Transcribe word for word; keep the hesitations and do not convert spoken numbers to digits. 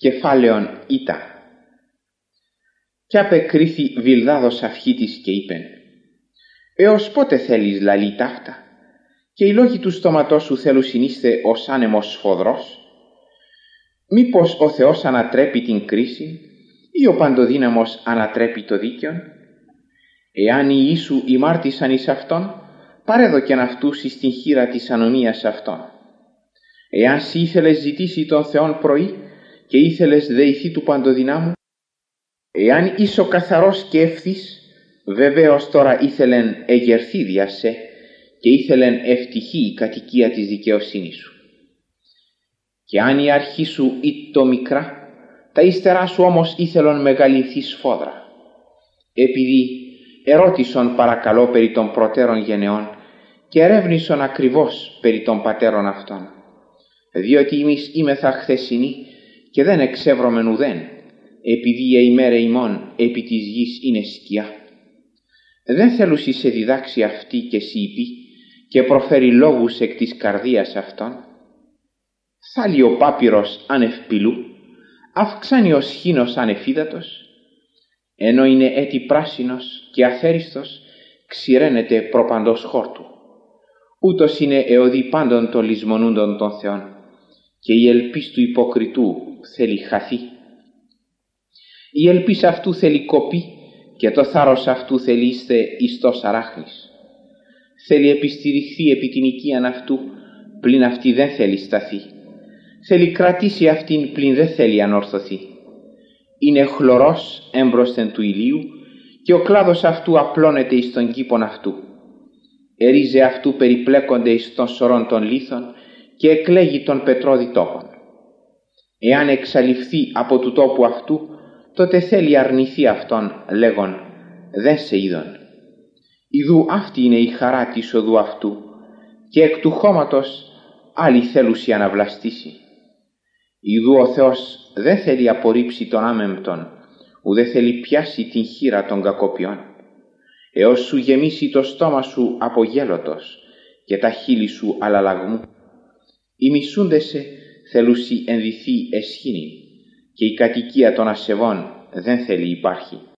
Κεφάλαιον Ήτα. Κι απεκρίθη Βιλδάδος αυχήτης και είπεν: «Έως πότε θέλεις λαλεί ταύτα, και οι λόγοι του στόματός σου θέλουν συνείστε ως άνεμος σφοδρός? Μήπως ο Θεός ανατρέπει την κρίση, ή ο παντοδύναμος ανατρέπει το δίκαιον? Εάν οι ιοί σου ημάρτησαν εις αυτόν, παρέδοκεν αυτούς εις την χείρα της ανομίας αυτών. Εάν σοι ήθελες ζητήσει τον Θεόν πρωί, και ήθελες δεηθεί του παντοδυνάμου, εάν είσαι καθαρός και ευθύς, βεβαίως τώρα ήθελεν εγερθεί δια σε, και ήθελεν ευτυχή η κατοικία της δικαιοσύνης σου. Και αν η αρχή σου ήττο μικρά, τα ύστερά σου όμως ήθελον μεγαλυνθεί σφόδρα. Επειδή ερώτησον παρακαλώ περί των προτέρων γενεών, και ερεύνησον ακριβώς περί των πατέρων αυτών, διότι εμείς είμεθα χθεσινοί και δεν εξεύρωμεν ουδέν, επειδή η ημέρα ημών επί της γης είναι σκιά. Δεν θέλουσι σε διδάξει αυτή και σοι είπε, και προφέρει λόγους εκ της καρδίας αυτών. Θάλει ο πάπυρος ανευπηλού, αυξάνει ο σχήνος ανεφίδατος, ενώ είναι έτη πράσινος και αθέριστος, ξηραίνεται προπαντός χόρτου. Ούτως είναι εωδή πάντων των λησμονούντων των Θεών, και η ελπίς του υποκριτού θέλει χαθεί. Η ελπίς αυτού θέλει κοπή, και το θάρρος αυτού θέλει είστε ιστός αράχνης. Θέλει επιστηριχθεί επί την οικίαν αυτού, πλην αυτή δεν θέλει σταθεί. Θέλει κρατήσει αυτήν, πλην δεν θέλει ανορθωθεί. Είναι χλωρός έμπροσθεν του ηλίου, και ο κλάδος αυτού απλώνεται εις τον κήπον αυτού. Ερίζε αυτού περιπλέκονται εις των σωρών των λίθων, και εκλέγει των πετρώδη τόπων. Εάν εξαλειφθεί από του τόπου αυτού, τότε θέλει αρνηθεί αυτόν, λέγον: δεν σε είδον. Ιδού αυτή είναι η χαρά της οδού αυτού, και εκ του χώματος άλλοι θέλουσι αναβλαστήσει. Ιδού ο Θεός δεν θέλει απορρίψει τον άμεμπτον, ουδέ θέλει πιάσει την χείρα των κακοποιών, έως σου γεμίσει το στόμα σου από γέλωτος και τα χείλη σου αλλαλαγμού. Οι μισούντεσαι θέλουσι ενδυθεί εσχήνη, και η κατοικία των ασεβών δεν θέλει υπάρχει.